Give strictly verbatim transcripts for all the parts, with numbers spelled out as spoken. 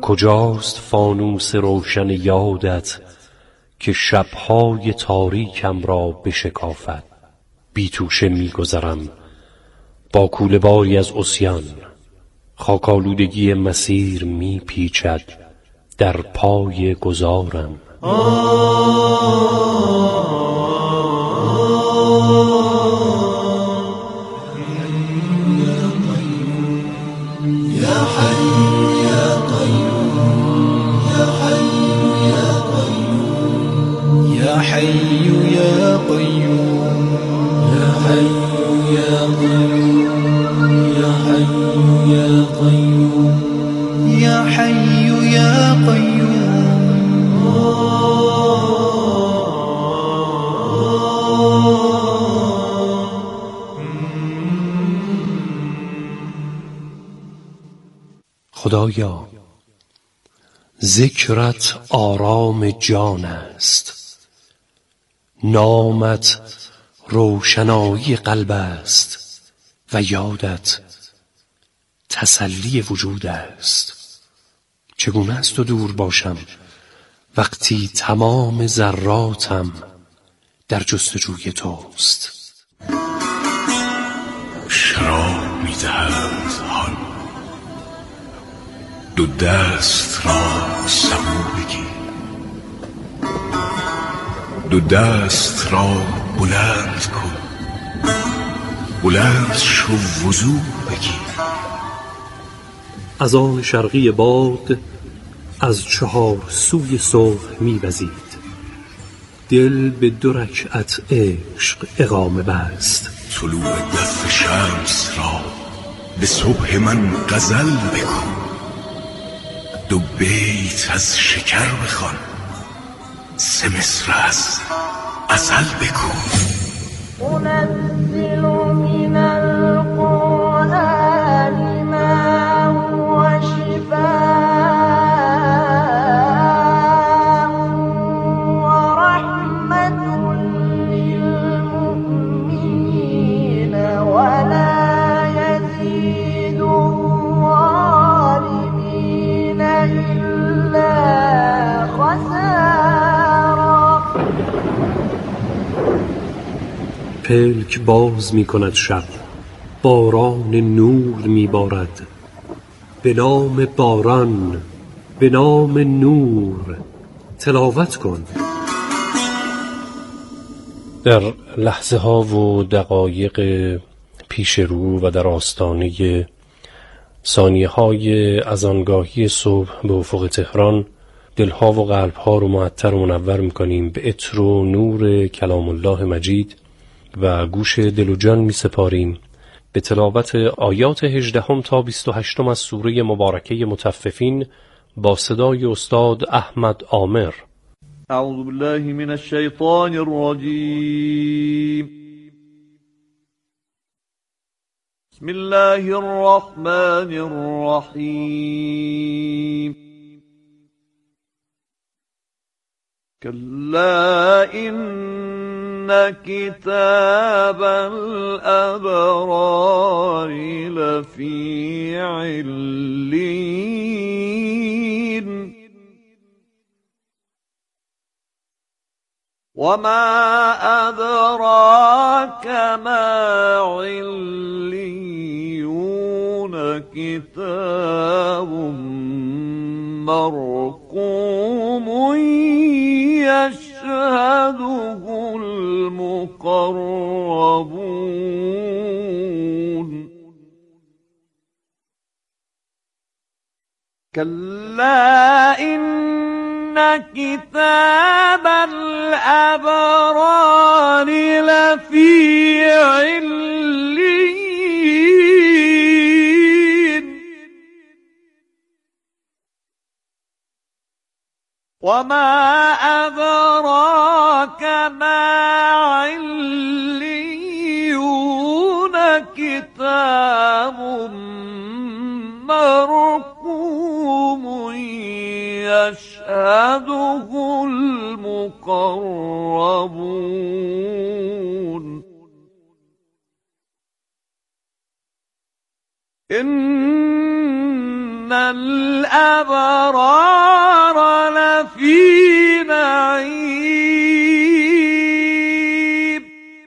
کجاست فانوس روشن یادت که شبهای تاریکم را بشکافد؟ بی توشه می گذرم با کوله باری از عصیان، خاکالودگی مسیر می پیچد در پای گذارم. خدایا ذکرت آرام جان است، نامت روشنایی قلب است و یادت تسلی وجود است. چگونه است تو دور باشم وقتی تمام ذراتم در جستجوی توست؟ شراب می دهد حال، دو دست را سبو بگیر، دو دست را بلند کن، بلند شو وضو بگیر. از آن شرقی باد از چهار سوی صبح می وزید، دل به دو رکعت عشق اقامه بست. طلوع دف شمس را به صبح من غزل بکن، دو بیت از شکر بخوان، سه مصر از ازل بکن. أنزل من القرآن ما هو شفاء ورحمة للمؤمنين ولا يزيد الظالمين إلا خسارا. پلک باز می کند شب، باران نور می بارد، به نام باران، به نام نور تلاوت کن. در لحظه ها و دقایق پیش رو و در آستانه ثانیه های از آنگاهی صبح به افق تهران، دلها و قلبها رو معطر و منور میکنیم به عطر و نور کلام الله مجید و گوش دل و جان می سپاریم به تلاوت آیات هجدهم تا بیست و هشتم از سوره مبارکه مطففین با صدای استاد احمد عامر. اعوذ بالله من الشیطان الرجیم. بسم الله الرحمن الرحیم. كلا إن كتاب الأبرار لفي علين وما أدراك ما عليون كتاب مرقوم يشهده المقربون كلا إن كتاب الأبرار لفي علين وما أدراك ما عليون كتاب مرقوم يشهده المقربون إن إن الأبرار لفي نعيم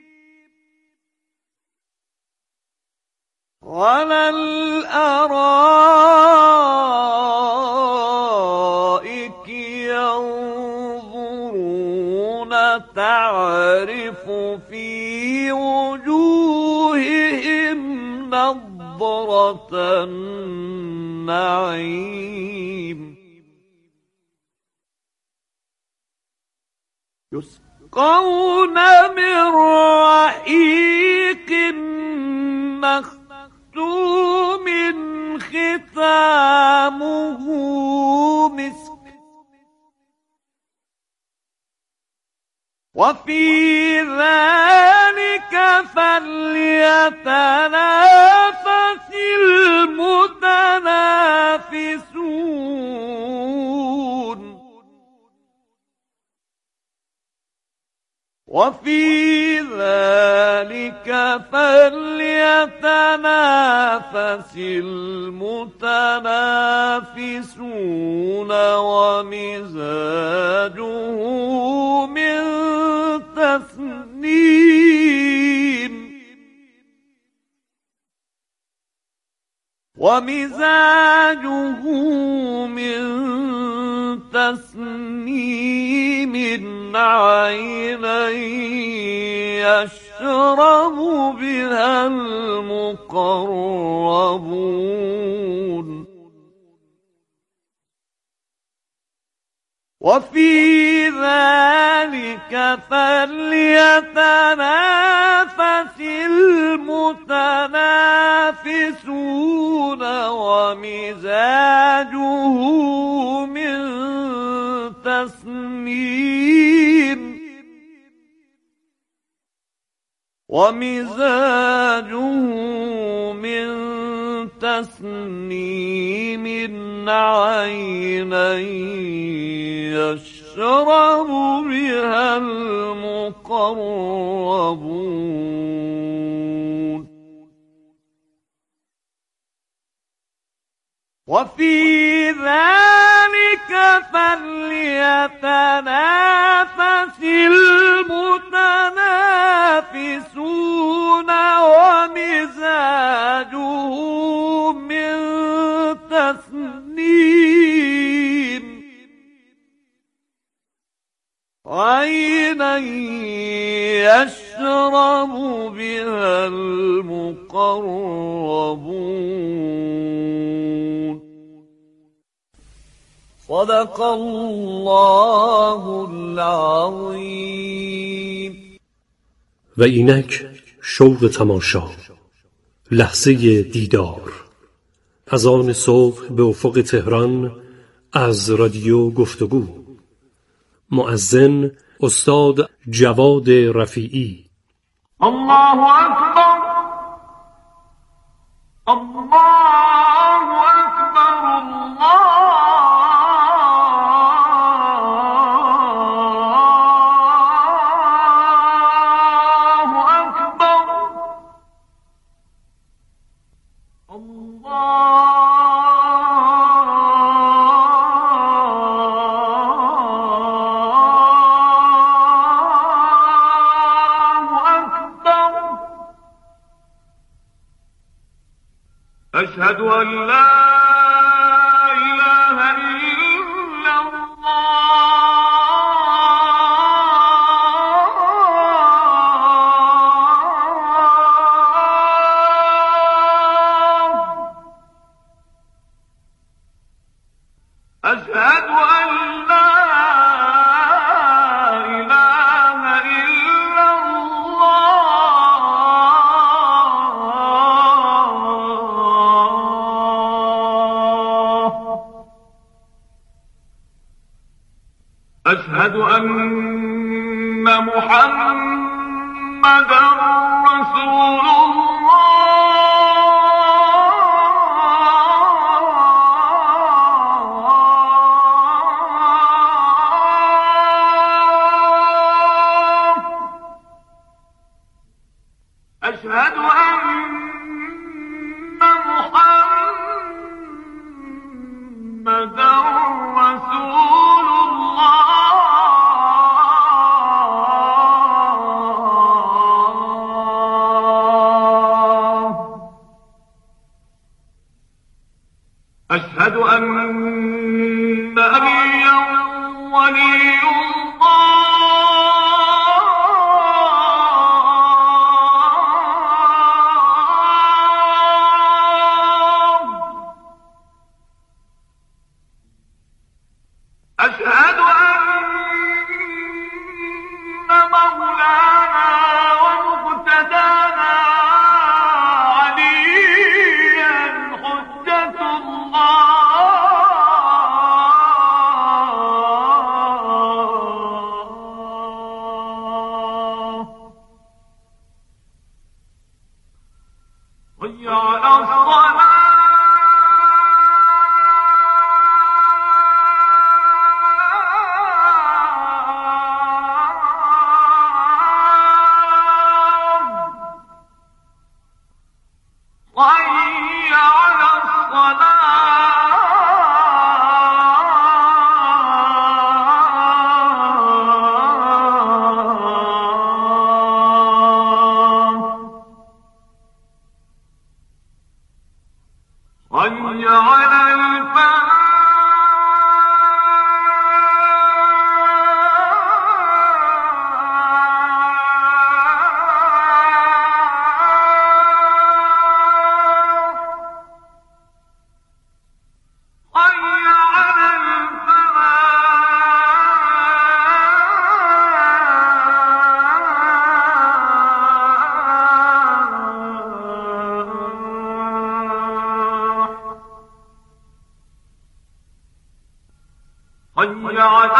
على الأرائك ينظرون تعرف في وجوههم نضرة النعيم يسقون من رحيق مختوم ختامه مسك وفي ذلك فليتنافس المتنافسون وفي ذلك فليتنافس المتنافسون ومزاجه من تسنيم ومزاجه من تسنيم عينا يشرب بها المقربون وفي ذلك فليتنافس المتنافسون ومزاجه من تسنيم ومزاجه من تسنيم عينا يشرب بها المقربون وفي ذلك فليتنافس المتنافسون ومزاجه من تسنيم عينا يشرب بها المقربون صدق الله العظیم. و اینک شوق تماشا، لحظه دیدار، از آن صبح به افق تهران از رادیو گفتگو. مؤذن استاد جواد رفیعی. الله اکبر الله اکبر الله أشهد أن لا إله إلا الله أشهد أن لا إله إلا أشهد أن محمدًا رسول الله أشهد أن محمدًا أشهد أن أبيا ولي أشهد أن مولانا ومقتدانا عليا حجة الله حي على الصلاة حي على الصلاة حي على الفلاح حي على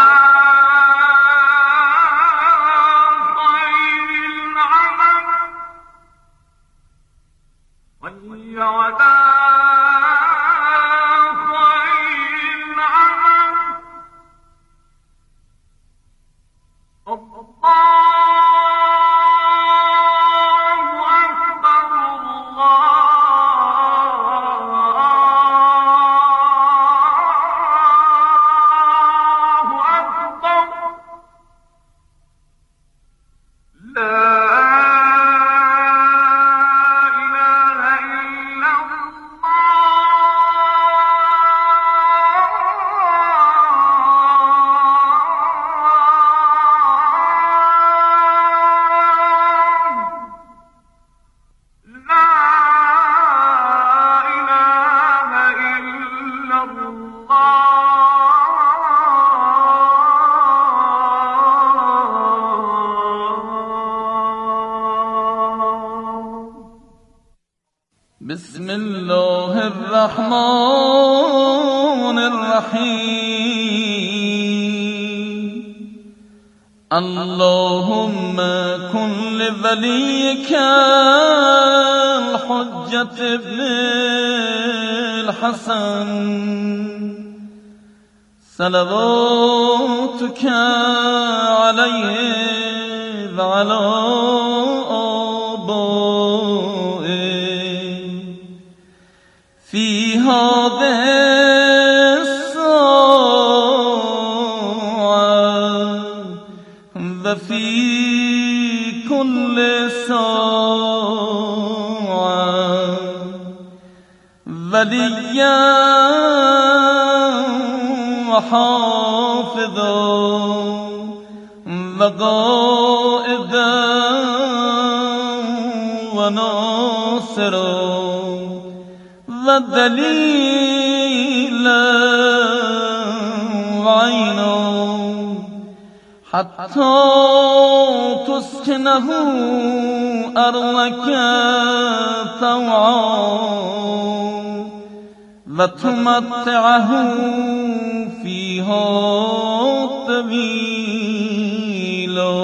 خير العمل حي على خير العمل الله أكبر الله أكبر لا إله إلا بسم الله الرحمن الرحيم اللهم كن لوليك الحجة ابن الحسن صلواتك عليه وعلى في هذه الساعة وفي كل ساعة وليا وحافظا وقائدا وناصرا ودليلا وعينا حتى تسكنه أرضك طوعا وتمتعه فيها طويلا.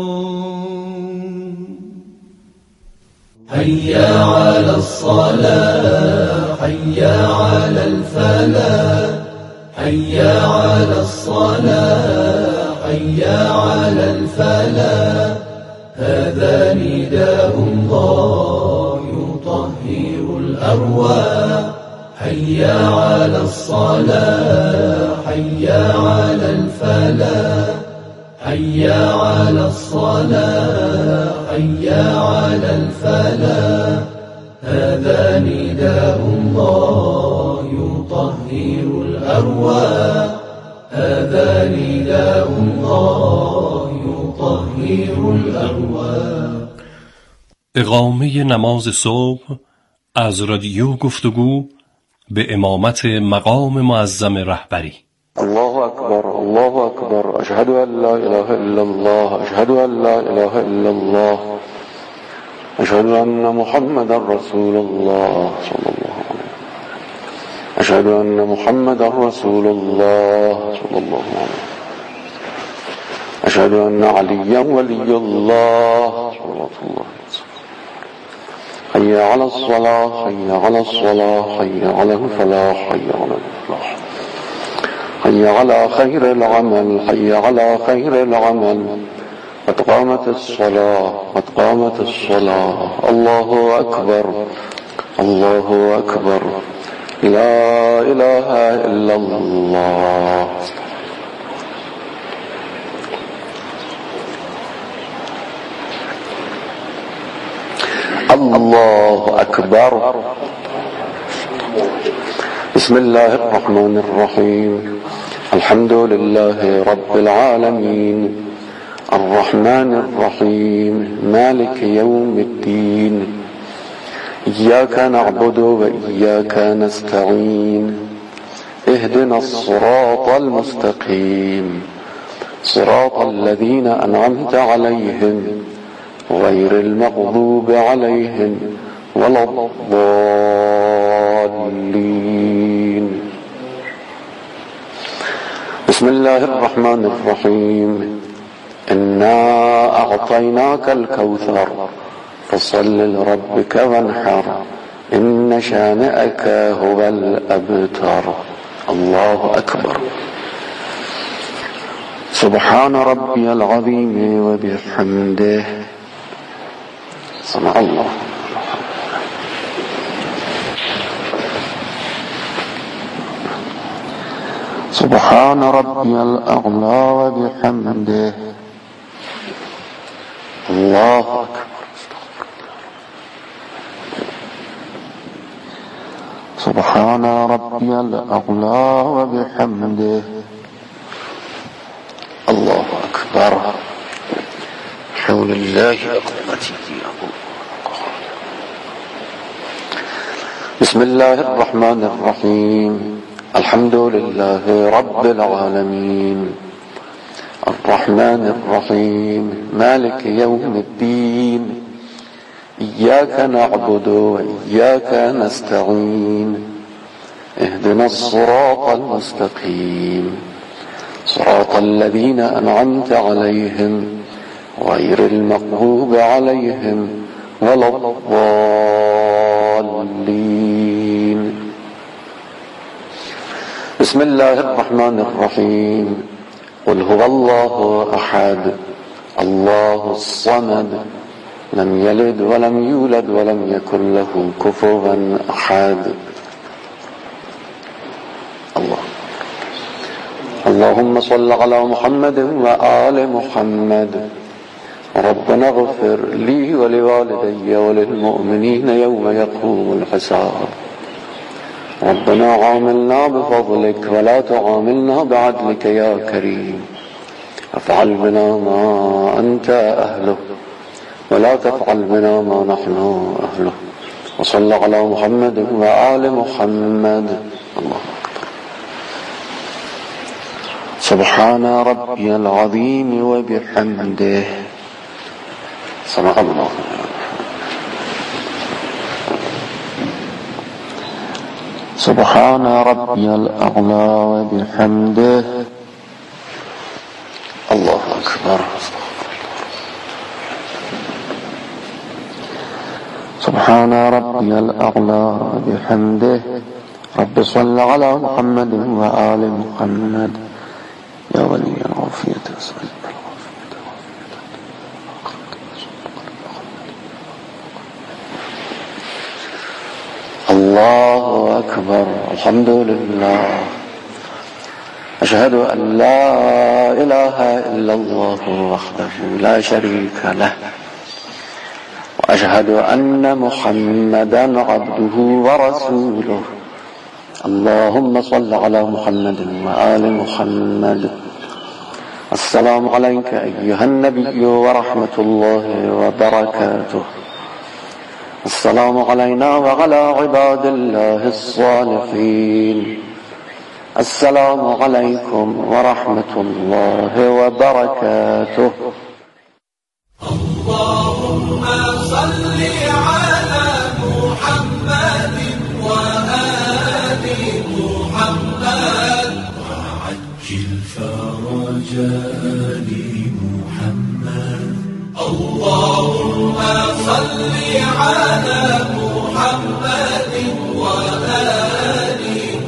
حي على الصلاة حي على الفلاح حي على الصلاة حي على الفلاح هذا نداء الله يطهر الأرواح حي على الصلاة حي على الفلاح حي على الصلاة حي على الفلاح هذا نداء الله يطهر يطهر الأرواح هذا نداء الله يطهر الأرواح. اقامه نماز صبح از رادیو گفتگو به امامت مقام معظم رهبری. الله أكبر الله أكبر أشهد أن لا إله إلا الله أشهد أن لا إله إلا الله أشهد أن محمد رسول الله صلى الله عليه وسلم أشهد أن محمد رسول الله صلى الله عليه وسلم أشهد أن عليا ولي الله صلى الله عليه وسلم. حي على الصلاة حي على الصلاة حي على الفلاح حي على الفلاح حي على خير العمل حي على خير العمل قد قامت الصلاة قد قامت الصلاة. الله أكبر الله أكبر لا إله إلا الله. الله أكبر. بسم الله الرحمن الرحيم الحمد لله رب العالمين الرحمن الرحيم مالك يوم الدين إياك نعبد وإياك نستعين اهدنا الصراط المستقيم صراط الذين أنعمت عليهم غير المغضوب عليهم ولا الضالين. بسم الله الرحمن الرحيم إنا أعطيناك الكوثر فصل لربك وانحر إن شانئك هو الأبتر. الله أكبر. سبحان ربي العظيم وبحمده سمع الله. سبحان ربي الأعلى وبحمده. الله أكبر. سبحان ربي الأعلى وبحمده. الله أكبر. حول الله أقومتي. بسم الله الرحمن الرحيم الحمد لله رب العالمين الرحمن الرحيم مالك يوم الدين إياك نعبد وإياك نستعين اهدنا الصراط المستقيم صراط الذين أنعمت عليهم غير المغضوب عليهم ولا الضالين. بسم الله الرحمن الرحيم قل هو الله أحد الله الصمد لم يلد ولم يولد ولم يكن له كفوا أحد. الله اللهم صل على محمد وآل محمد. ربنا اغفر لي ولوالدي وللمؤمنين يوم يقوم الحساب. ربنا عاملنا بفضلك ولا تعاملنا بعدلك يا كريم. افعل بنا ما أنت أهله ولا تفعل بنا ما نحن أهله. وصلى على محمد وآل محمد. الله أكبر. سبحان ربي العظيم وبحمده سمع الله. سبحان ربي الأعلى وبحمده. الله أكبر. سبحان ربي الأعلى وبحمده. رب صل على محمد وآل محمد يا ولي العافية أسألك الله أكبر. الحمد لله. أشهد أن لا إله إلا الله وحده لا شريك له وأشهد أن محمدا عبده ورسوله. اللهم صل على محمد وآل محمد. السلام عليك أيها النبي ورحمة الله وبركاته. السلام علينا وعلى عباد الله الصالحين. السلام عليكم ورحمة الله وبركاته. اللهم صل على محمد وآل محمد وعجل فرج آل محمد. اللهم صل على محمد وآل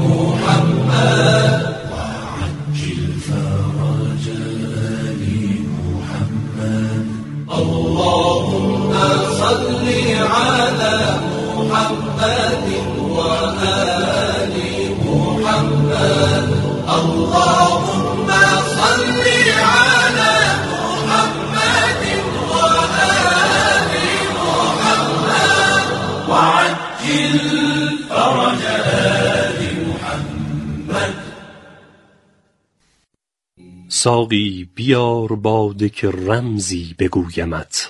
محمد وعجل فرج آل محمد. اللهم صل على محمد وآل محمد. اللهم صل على محمد وآل محمد وعجل فرج آل محمد. ساقی بیار باده که رمزی بگویمت.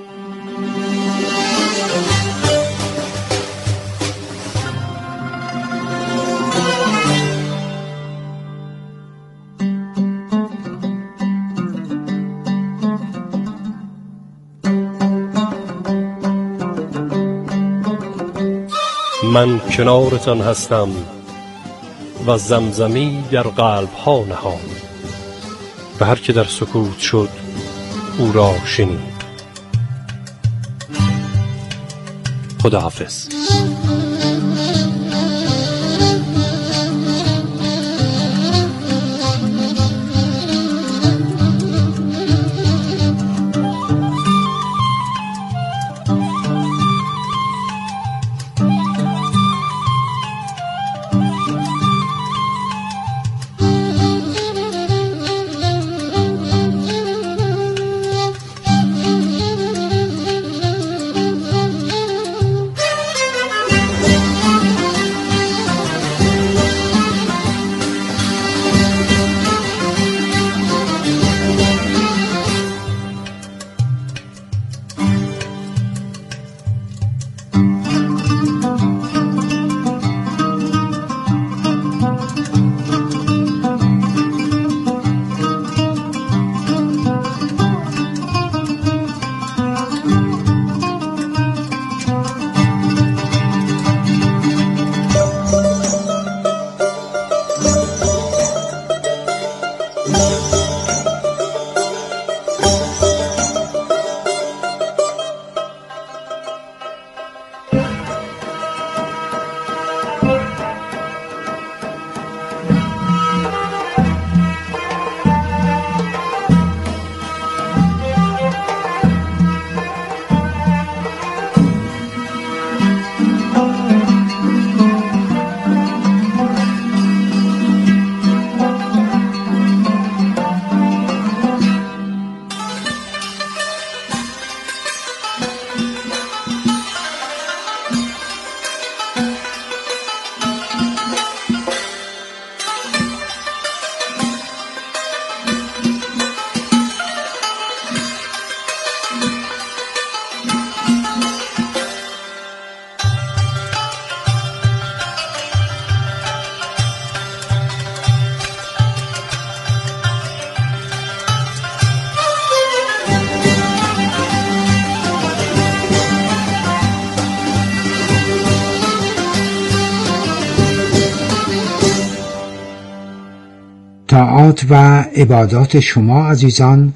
من کنارتان هستم و زمزمی در قلب ها نهاد و هر که در سکوت شد او را شنید. خداحافظ. طاعات و عبادات شما عزیزان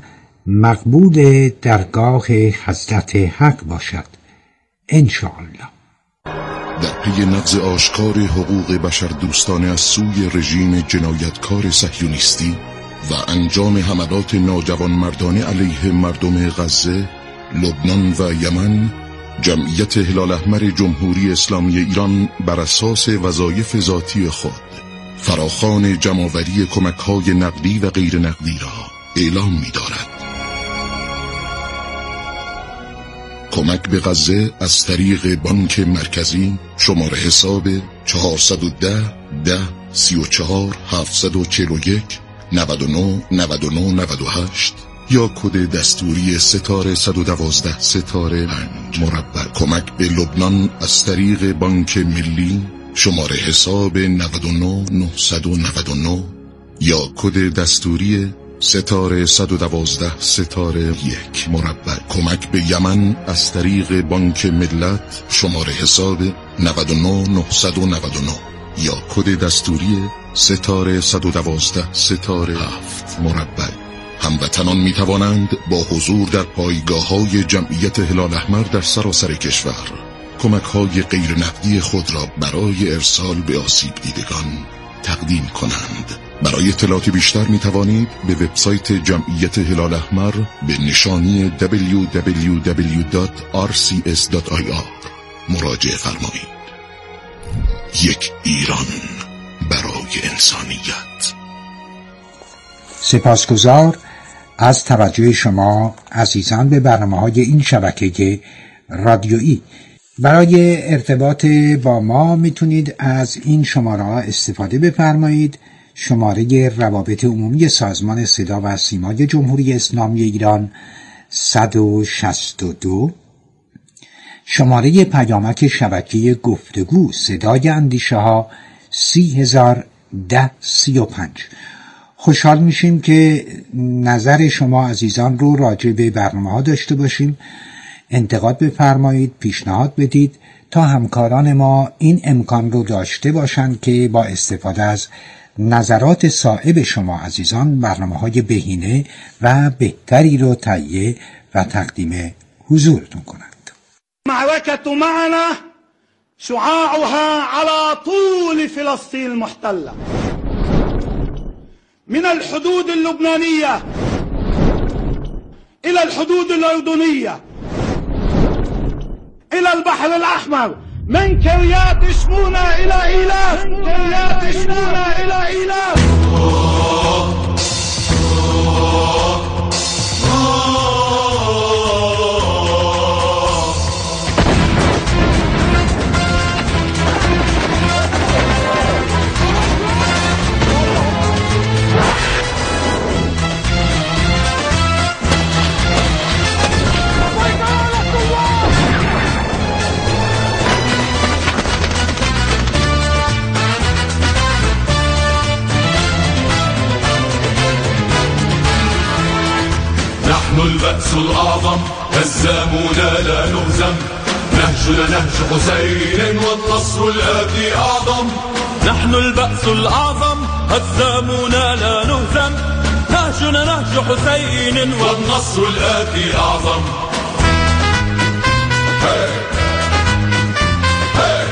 مقبول درگاه حضرت حق باشد انشاءالله. در پی نقض آشکار حقوق بشر دوستانه از سوی رژیم جنایتکار صهیونیستی و انجام حملات ناجوانمردانه علیه مردم غزه، لبنان و یمن، جمعیت هلال احمر جمهوری اسلامی ایران بر اساس وظایف ذاتی خود فراخوان جمع‌آوری کمک‌های نقدی و غیر نقدی را اعلام می‌دارد. کمک به غزه از طریق بانک مرکزی شماره حساب چهارصد و ده ده سی و چهار هفتصد و چهل و یک نود و نه نود و نه نود و هشت یا کد دستوری ستاره صد و دوازده ستاره پنج مربع. کمک به لبنان از طریق بانک ملی شماره حساب نود و نه نهصد و نود و نه یا کد دستوری ستاره صد و دوازده ستاره یک مربع. کمک به یمن از طریق بانک ملت شماره حساب نود و نه نهصد و نود و نه یا کد دستوری ستاره صد و دوازده ستاره هفت مربع. هموطنان می توانند با حضور در پایگاه‌های جمعیت هلال احمر در سراسر کشور کمک‌های غیر نقدی خود را برای ارسال به آسیب دیدگان تقدیم کنند. برای اطلاعات بیشتر می توانید به وبسایت جمعیت هلال احمر به نشانی دبلیو دبلیو دبلیو دات آر سی اس دات آی آر مراجعه فرمایید. یک ایران برای انسانیت. سپاسگزار از توجه شما عزیزان به برنامه‌های این شبکه رادیویی. برای ارتباط با ما میتونید از این شماره ها استفاده بفرمایید. شماره روابط عمومی سازمان صدا و سیمای جمهوری اسلامی ایران صد و شصت و دو، شماره پیامک شبکه گفتگو صدای اندیشه ها سی هزار ده سی و پنج. خوشحال میشیم که نظر شما عزیزان رو راجع به برنامه ها داشته باشیم. انتقاد بفرمایید، پیشنهاد بدید تا همکاران ما این امکان رو داشته باشند که با استفاده از نظرات صائب شما عزیزان برنامه‌های بهینه و بهتری رو تهیه و تقدیم حضورتون کنند. معركة معنا شعاعها على طول فلسطين المحتلة من الحدود اللبنانية إلى الحدود الأردنية إلى البحر الأحمر، من كريات شمونة إلى إيلاف، من كريات شمونة إلى إيلاف. نحن البأس الأعظم هزامونا لا نهزم، نهجنا نهج حسين والنصر الآتي أعظم. نحن البأس الأعظم هزامونا لا نهزم، نهجنا نهج حسين والنصر الآتي أعظم. hey. hey.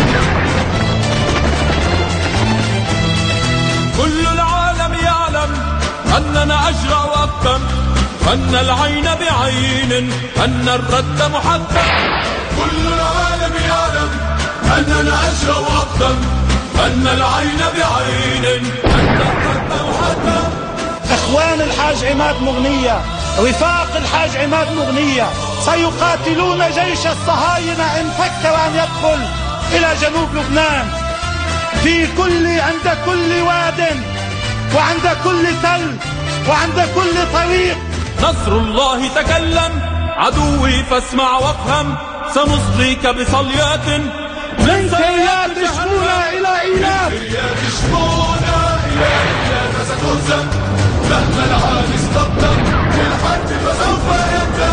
كل العالم يعلم أننا أجرأ وأقدم، أن العين بعين، أن الرد محتم. كل العالم يعلم أننا أجرأ وأقدم، أن العين بعين، أن الرد محتم. إخوان الحاج عماد مغنية، رفاق الحاج عماد مغنية سيقاتلون جيش الصهاينة إن فكر أن يدخل إلى جنوب لبنان، في كل عند كل واد وعند كل تل وعند كل طريق. نصر الله تكلم عدوي فاسمع وافهم، سنصليك بصليات من كريات شمونة إلى إيلاف، من كريات شمونة إلى إيلاف ستهزم، مهما العالم استقدم في الحرب فسوف يندم.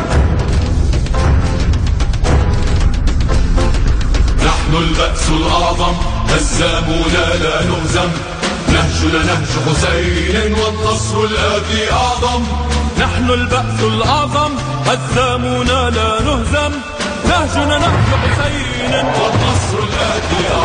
نحن البأس الأعظم هزامونا لا نهزم، نهجنا نهج حسين والنصر الآتي أعظم. نحن البأس الأعظم هزامونا لا نهزم، نهجنا نهج حسين والنصر الآتي أعظم.